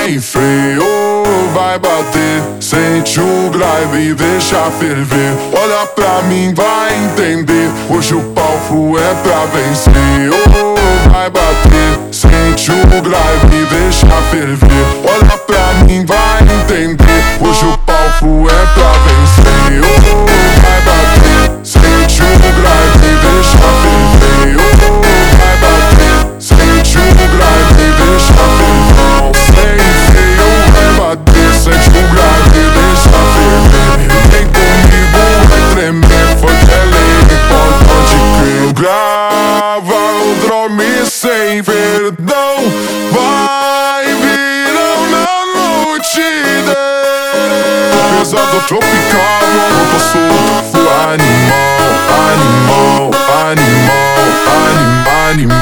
sem freio, vai bater. Sente o drive e deixa ferver. Olha pra mim, vai entender. Hoje o palco é pra vencer. Oh, vai bater. Sente o drive e deixa ferver. Olha pra mim, vai entender. Hoje o palco é pra vencer. Oh, vai bater. Sente o drive e deixa ferver. Oh, vai bater. Sente o drive e deixa ferver. Sem freio, vai bater. Sente o drive e deixa ferver. Vem comigo, vai tremer. Foi delay, pode crer. Grava o drone sem perdão. Vai virando a multidão. Pesado tropical, roupa solta. Animal, animal, animal, animal, animal.